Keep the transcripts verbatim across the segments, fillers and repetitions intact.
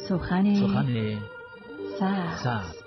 سخن سخن سبز. سبز.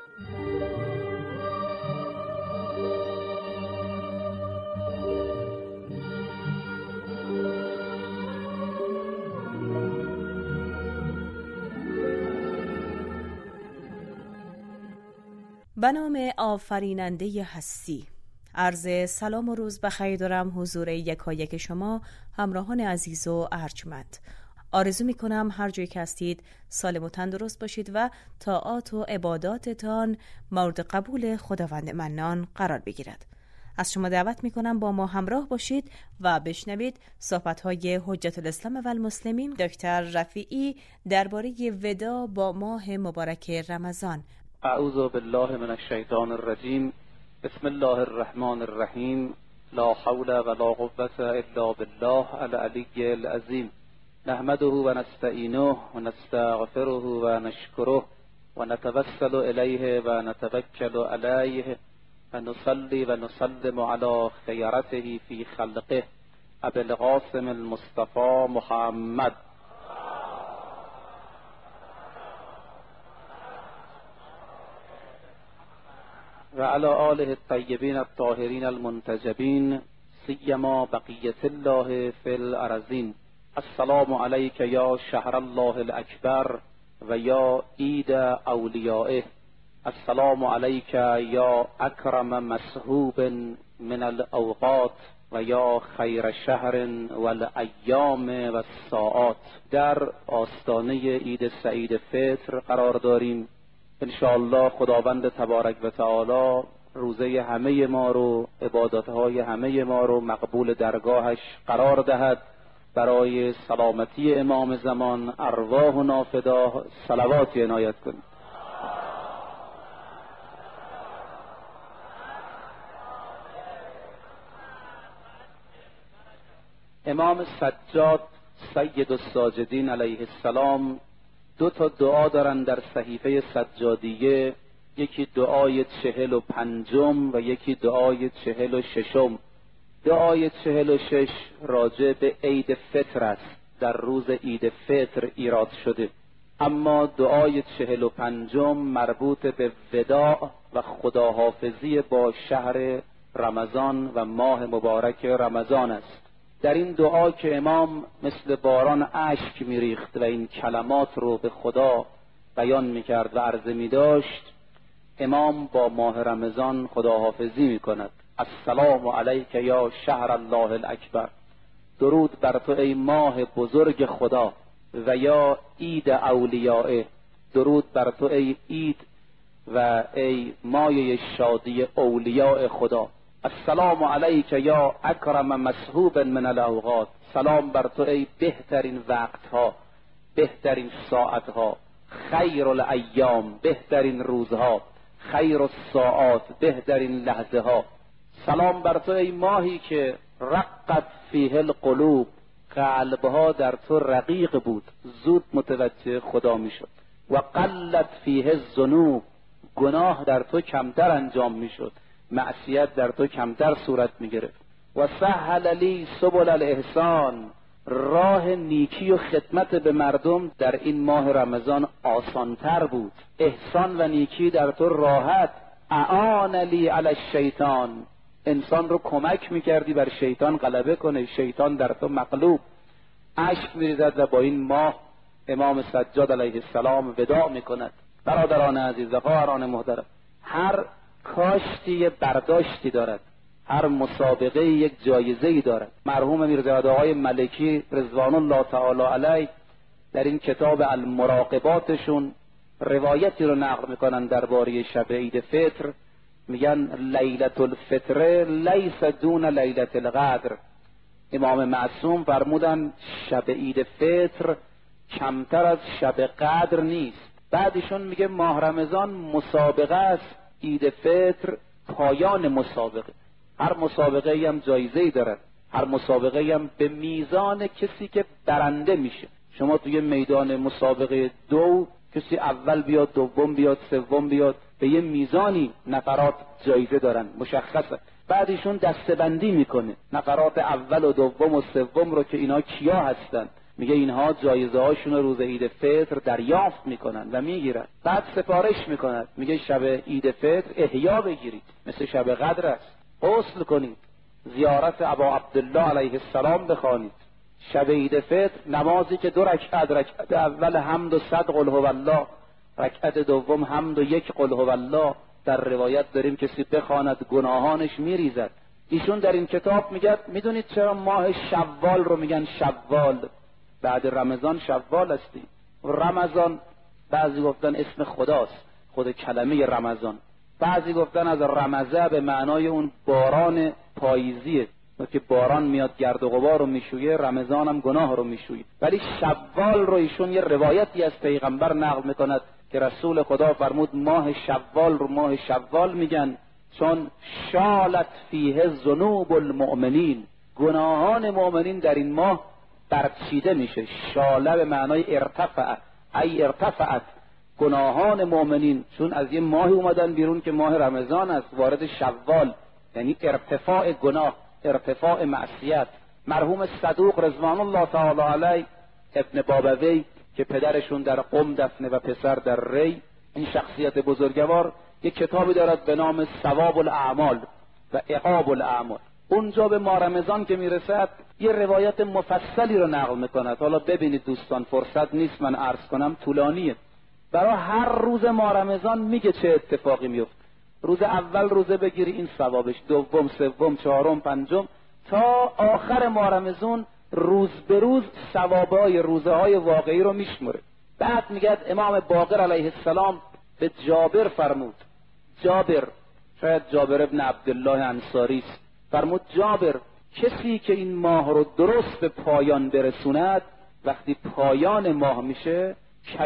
به نام آفریننده هستی. عرض سلام و روز بخیر دارم حضور یکایک شما همراهان عزیز و ارجمند. آرزو می کنم هر جایی که هستید سالم و تندرست باشید و طاعات و عباداتتان مورد قبول خداوند منان قرار بگیرد. از شما دعوت می کنم با ما همراه باشید و بشنوید صحبت‌های حجت الاسلام و المسلمین دکتر رفیعی درباره ودا با ماه مبارک رمضان. اعوذ بالله من الشیطان الرجیم. بسم الله الرحمن الرحیم. لا حول ولا قوة الا بالله العلی العظیم. نحمده و نستعینه و نستغفره و نشکره و نتوسل الیه و نتوکل علیه و نصلی و نسلم علی خیرته فی خلقه ابی القاسم المصطفى محمد و علی آله الطیبین الطاهرین المنتجبین سیما بقیت الله فی الارضین. السلام علیک یا شهر الله الاکبر و یا عید اولیائه. السلام علیک یا اکرم مسحوب من الاوقات و یا خیر شهر و الایام و الساعات. در آستانه عید سعید فطر قرار داریم. انشاءالله خداوند تبارک و تعالی روزه همه ما رو، عبادتهای همه ما رو مقبول درگاهش قرار دهد. برای سلامتی امام زمان ارواحنا فدا صلواتی عنایت کنید. امام سجاد سید الساجدین علیه السلام دو تا دعا دارن در صحیفه سجادیه، یکی دعای چهل و پنجم و یکی دعای چهل و ششم. دعای چهل و شش راجع به عید فطر است، در روز عید فطر ایراد شده، اما دعای چهل و پنجم مربوط به وداع و خداحافظی با شهر رمضان و ماه مبارک رمضان است. در این دعا که امام مثل باران اشک میریخت و این کلمات رو به خدا بیان میکرد و عرضه میداشت، امام با ماه رمضان خداحافظی میکند. السلام علیک یا شهر الله الاکبر. درود بر تو ای ماه بزرگ خدا و یا عید اولیائه. درود بر تو ای عید و ای مایه شادی اولیاء خدا. السلام علیک یا اکرم مسحوب من الاوقات. سلام بر تو ای بهترین وقتها، بهترین ساعتها، خیر الایام، بهترین روزها، خیر الساعات، بهترین لحظه ها. سلام بر تو ای ماهی که رقت فیه القلوب، قلبها در تو رقیق بود، زود متوجه خدا میشد. و قلت فیه الذنوب، گناه در تو کمتر انجام میشد، معصیت در تو کمتر صورت میگرفت. و سهل لی سبل الاحسان، راه نیکی و خدمت به مردم در این ماه رمضان آسانتر بود. احسان و نیکی در تو راحت. اعان لی علی الشیطان، انسان رو کمک میکردی بر شیطان غلبه کنه، شیطان در تو مغلوب. اشک میریزد و با این ماه امام سجاد علیه السلام وداع میکند. برادران عزیز و خواهران محترم، هر کاشتی یه برداشتی دارد، هر مسابقه یک جایزه‌ای دارد. مرحوم میرزا آقای ملکی رضوان الله تعالی علیه در این کتاب المراقباتشون روایتی رو نقل میکنن درباره شب عید فطر. میگن لیلة الفطر لیس دون لیلة القدر. امام معصوم فرمودن شب عید فطر کمتر از شب قدر نیست. بعدشون میگه ماه رمضان مسابقه است، عید فطر پایان مسابقه. هر مسابقه ای هم جایزه ای دارد، هر مسابقه ای هم به میزان کسی که برنده میشه. شما توی میدان مسابقه دو کسی اول بیاد، دوم بیاد، سوم بیاد، به یه میزانی نفرات جایزه دارن مشخصه. بعدشون دسته‌بندی میکنه نفرات اول و دوم و سوم رو که اینا کیا هستن. میگه اینها جایزه هاشون رو روز عید فطر دریافت میکنن و میگیرن. بعد سفارش میکنن، میگه شب عید فطر احیا بگیرید، مثل شب قدر است، غسل کنید، زیارت ابا عبدالله علیه السلام بخوانید. شب عید فطر نمازی که دو رکعت، رکعت اول حمد و صد قل هو الله، رکعت دوم حمد و یک قل هو الله، در روایت داریم کسی بخواند گناهانش میریزد. ایشون در این کتاب میگه میدونید چرا ماه شوال رو میگن شوال؟ بعد رمضان شوال هستیم. رمضان بعضی گفتن اسم خداست، خود کلمه رمضان. بعضی گفتن از رمضه به معنای اون باران پاییزیه که باران میاد گرد و غبار رو میشویه، رمضان هم گناه رو میشویه. ولی شوال رو ایشون یه روایتی از پیغمبر نقل میکند که رسول خدا فرمود ماه شوال رو ماه شوال میگن چون شالت فیه ذنوب المؤمنین، گناهان مؤمنین در این ماه برچیده میشه. شاله به معنای ارتفع، ای ارتفعت، گناهان مؤمنین چون از یه ماهی اومدن بیرون که ماه رمضان است، وارد شوال، یعنی ارتفاع گناه، ارتفاع معصیت. مرحوم صدوق رضوان الله تعالی علیه ابن بابوی که پدرشون در قم دفنه و پسر در ری، این شخصیت بزرگوار یک کتابی دارد به نام ثواب الاعمال و عقاب الاعمال. اونجا به ماه رمضان که میرسد یه روایت مفصلی رو نقل میکند. حالا ببینید دوستان، فرصت نیست من عرض کنم، طولانیه. برای هر روز ماه رمضان میگه چه اتفاقی میفته. روز اول روزه بگیری این ثوابش، دوم، سوم، چهارم، پنجم، تا آخر ماه رمضان روز به روز ثوابای روزه های واقعی رو میشمره. بعد میگه امام باقر علیه السلام به جابر فرمود، جابر، شاید جابر ابن عبدالله انصاری است، فرمود جابر، کسی که این ماه رو درست به پایان برسوند، وقتی پایان ماه میشه،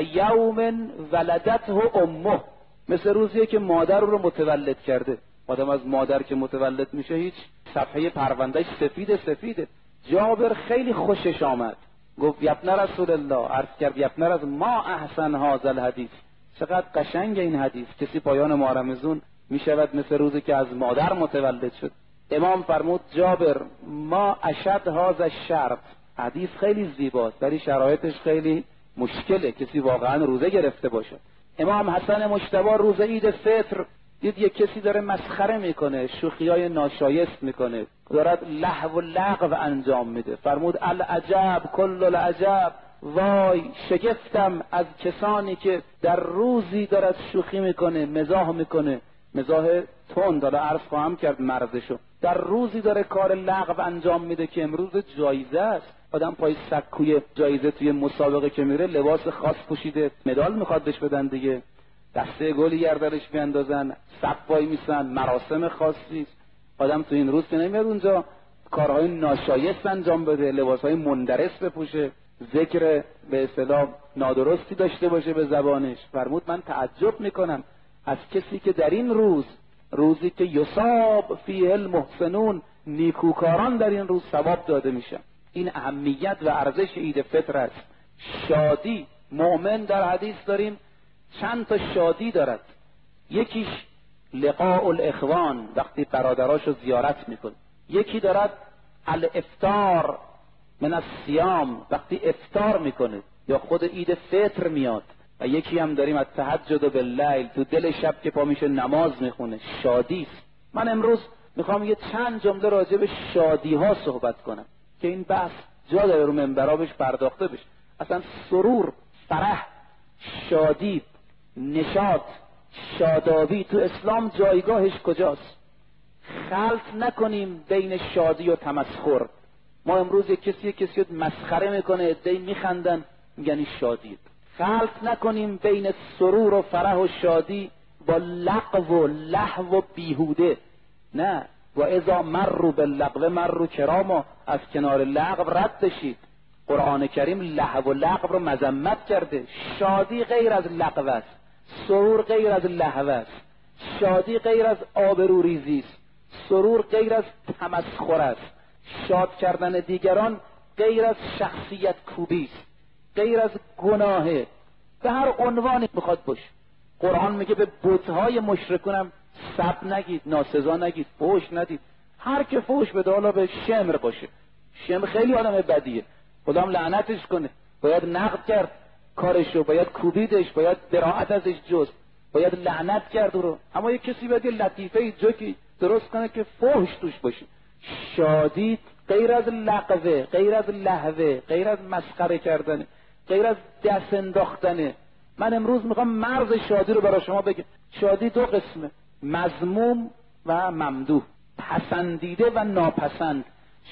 کیوم ولدته امه، مثل روزیه که مادر رو متولد کرده. آدم از مادر که متولد میشه هیچ صفحه پروندهش سفید سفیده. جابر خیلی خوشش آمد، گفت یبن رسول الله، عرض کرد یبن رسول ما احسن هذا الحدیث، چقدر قشنگ این حدیث، کسی پایان ماه رمضان میشود مثل روزی که از مادر متولد شد. امام فرمود جابر ما اشد هذا الشرط، حدیث خیلی زیباست ولی شرایطش خیلی مشکله، کسی واقعا روزه گرفته باشه. امام حسن مجتبی روز عید فطر دید یک کسی داره مسخره میکنه، شوخیای ناشایست میکنه، دارد لهو و لغو انجام میده. فرمود العجب کل العجب، وای شگفتم از کسانی که در روزی دارد شوخی میکنه، مزاح میکنه، مزاح تند، حالا عرض خواهم کرد مرزشو، در روزی داره کار لغو انجام میده که امروز جایزه است. آدم پای سکوی جایزه توی مسابقه که میره لباس خاص پوشیده، مدال میخواد بهش بدن دیگه، دسته گلی گردنش بیاندازن، صف وای میسن، مراسم خاصی است. آدم تو این روز که نمیاد اونجا کارهای ناشایست انجام بده، لباسهای مندرس بپوشه، ذکر به اصطلاح نادرستی داشته باشه به زبانش. فرمود من تعجب میکنم از کسی که در این روز، روزی که یصاب فیه المحسنون، نیکوکاران در این روز ثواب داده میشن. این اهمیت و ارزش عید فطر است. شادی، مؤمن در حدیث داریم چند تا شادی دارد. یکیش لقاء الاخوان، وقتی برادراشو زیارت میکنه. یکی دارد الافطار من الصیام، وقتی افطار میکنه یا خود عید فطر میاد. و یکی هم داریم التهجد باللیل، تو دل شب که پا میشه نماز میخونه، شادی است. من امروز میخوام یه چند جمله راجع به شادی ها صحبت کنم که این بحث جا داره رو منبرها بهش پرداخته بشه. اصلا سرور، فرح، شادی، نشاط، شادابی تو اسلام جایگاهش کجاست؟ خلط نکنیم بین شادی و تمسخر. ما امروز یک کسی کسی مسخره میکنه، عده‌ای میخندن میگن شادی. خلط نکنیم بین سرور و فرح و شادی با لغو و لهو و بیهوده. نه، و اذا مروا باللغو مروا کراما، از کنار لغو رد بشید. قرآن کریم لهو و لغو رو مذمت کرده. شادی غیر از لغو است، سرور غیر از لهو است، شادی غیر از آبروریزی است، سرور غیر از تمسخر است، شاد کردن دیگران غیر از شخصیت کوبی است، غیر از گناهه. به هر عنوانی بخواد باشه. قرآن میگه به بت‌های مشرکون هم سب نگید، ناسزا نگید، فحش ندید. هر که فحش بده، حالا به شمر باشه، شمر خیلی آدم بدیه، خدا هم لعنتش کنه. باید نقد کرد کارشو، باید کوبیدش، باید براءت ازش جست، باید لعنت کرد رو. اما یک کسی باید یه لطیفه جوکی درست کنه که فحش توش باشه. شادی غیر از لغوه، غیر از لهوه، غیر از مسخره کردنه، غیر از دست انداختنه. من امروز میخوام مرز شادی رو برای شما بگم. شادی دو قسمه، مذموم و ممدوح، پسندیده و ناپسند.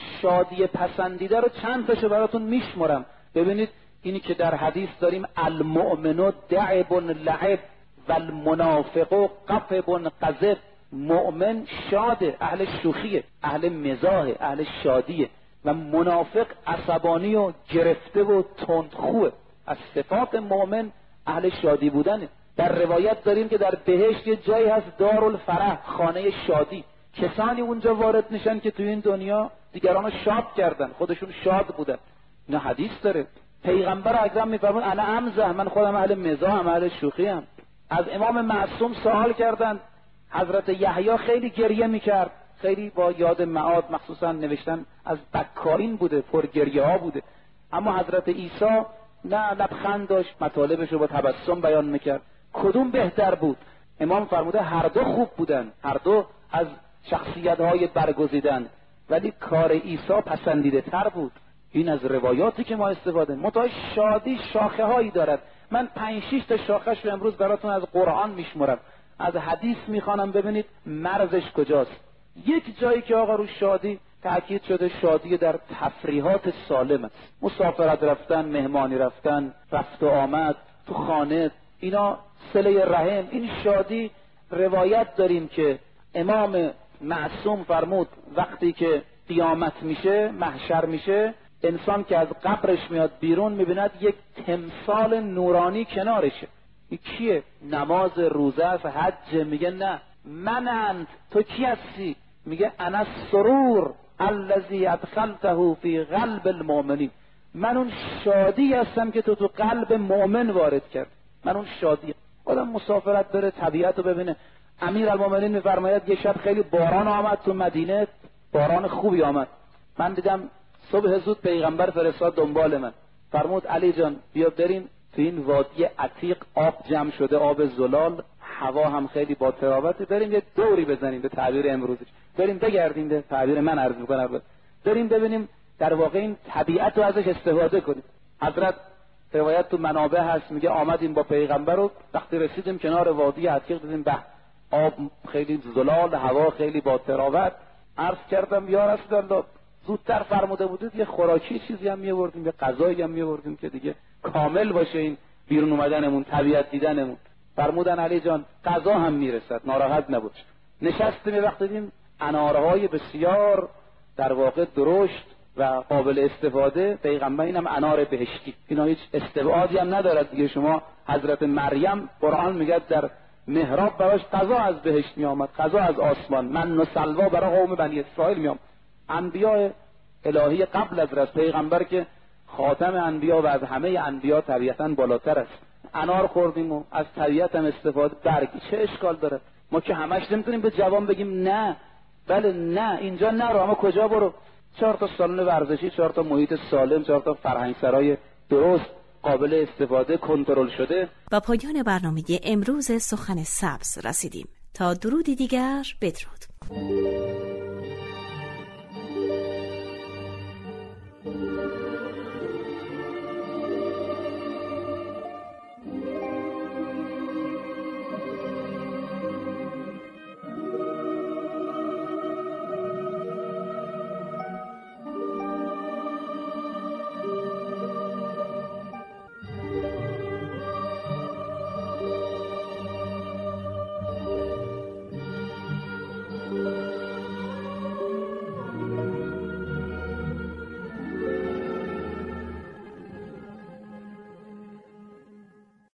شادی پسندیده رو چند تاشو براتون میشمرم. ببینید اینی که در حدیث داریم المؤمن دعب لعب و المنافق قفب قذب. مؤمن شاده، اهل شوخیه، اهل مزاحه، اهل شادیه، و منافق عصبانی و گرفته و تندخوه. از صفات مؤمن اهل شادی بودنه. در روایت داریم که در بهشت یه جایی هست دارالفرح، خانه شادی. کسانی اونجا وارد میشن که توی این دنیا دیگران شاد کردن، خودشون شاد بودن. نه حدیث داره. پیغمبر اکرم میفرمون انا امزح، من خودم اهل مزاحم، اهل شوخیم. از امام معصوم سوال کردن. حضرت یحیی خیلی گریه میکرد، خیلی با یاد معاد، مخصوصا نوشتن از بکارین بوده، پر گریه ها بوده. اما حضرت عیسی نه، لبخند داشت، مطالبش رو با تبسم بیان میکرد. کدوم بهتر بود؟ امام فرموده هر دو خوب بودن، هر دو از شخصیت های برگزیدن، ولی کار عیسی پسندیده تر بود. این از روایاتی که ما استفاده. متأ شادی شاخه هایی دارد. من پنج شش تا شاخه‌اش رو امروز براتون از قرآن میشمرم، از حدیث میخوانم، ببینید مرزش کجاست. یک جایی که آقا رو شادی تأکید شده، شادی در تفریحات سالم است. مسافرت رفتن، مهمانی رفتن، رفت و آمد تو خانه، اینا صله رحم. این شادی روایت داریم که امام معصوم فرمود وقتی که قیامت میشه، محشر میشه، انسان که از قبرش میاد بیرون میبیند یک تمثال نورانی کنارشه. این کیه؟ نماز، روزه است، حج. میگه نه، منند. تو کی هستی؟ میگه انا السرور الذی ادخلته فی قلب المؤمنین. من اون شادی هستم که تو تو قلب مؤمن وارد کرد. من اون شادی. آدم مسافرت بره، طبیعت رو ببینه. امیر المؤمنین میفرماید یه شب خیلی باران آمد تو مدینه، باران خوبی آمد. من دیدم صبح زود پیغمبر فرستاد دنبال من، فرمود علی جان بیا بریم تو این وادی عتیق، آب جمع شده، آب زلال، هوا هم خیلی با تراوته، بریم یه دوری بزنیم، به تعبیر امروزی بریم بگردیم، به تعبیر من عرض میکنم، بریم ببینیم در واقع این طبیعت رو ازش استفاده کنیم. حضرت روایت تو منابع هست، میگه آمدیم با پیغمبر رو، وقتی رسیدیم کنار وادی عتیق دیدیم به آب خیلی زلال، هوا خیلی با تراوت. عرض کردم یا رسول الله زودتر فرموده بودید یه خوراکی چیزی هم می‌آوردیم، یه غذایی هم می‌آوردیم که دیگه کامل باشه این بیرون اومدنمون، طبیعت دیدنمون. فرمودن علی جان غذا هم میرسد، ناراحت نباش. نشستیم، یه وقت دیدیم انارهای بسیار در واقع درشت و قابل استفاده. پیغمبر اینم انار بهشتی، اینا هیچ استبعادی هم ندارد دیگه. شما حضرت مریم قرآن میگه در محراب براش غذا از بهشت میآمد، غذا از آسمان، من و سلوا برای قوم بنی اسرائیل میآمد. انبیاء الهی قبل از رسول پیغمبر که خاتم انبیا و از همه انبیا طبیعتاً بالاتر است. انار خوردیم و از طبیعت هم استفاده. برگی چه اشکال داره؟ ما که همش نمیتونیم به جوان بگیم نه، بله نه اینجا نرو، اما کجا برو؟ چهار تا سالن ورزشی، چهار تا محیط سالم، چهار تا فرهنگ سرای درست قابل استفاده، کنترل شده. و پایان برنامه امروز سخن سبز رسیدیم. تا درودی دیگر، بدرود.